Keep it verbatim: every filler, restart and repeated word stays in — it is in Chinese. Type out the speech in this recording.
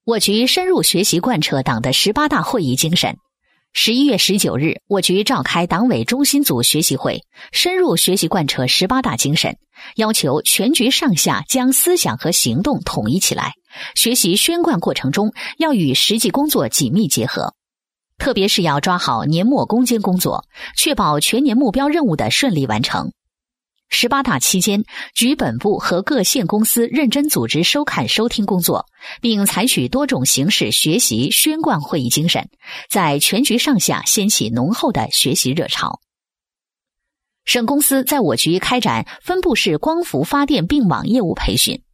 我局深入学习贯彻党的十八大会议精神。十一月十九日，我局召开党委中心组学习会，深入学习贯彻十八大精神，要求全局上下将思想和行动统一起来，学习宣贯过程中要与实际工作紧密结合，特别是要抓好年末攻坚工作，确保全年目标任务的顺利完成。十八大期间，局本部和各县公司认真组织收看收听工作，并采取多种形式学习宣贯会议精神，在全局上下掀起浓厚的学习热潮。省公司在我局开展分布式光伏发电并网业务培训，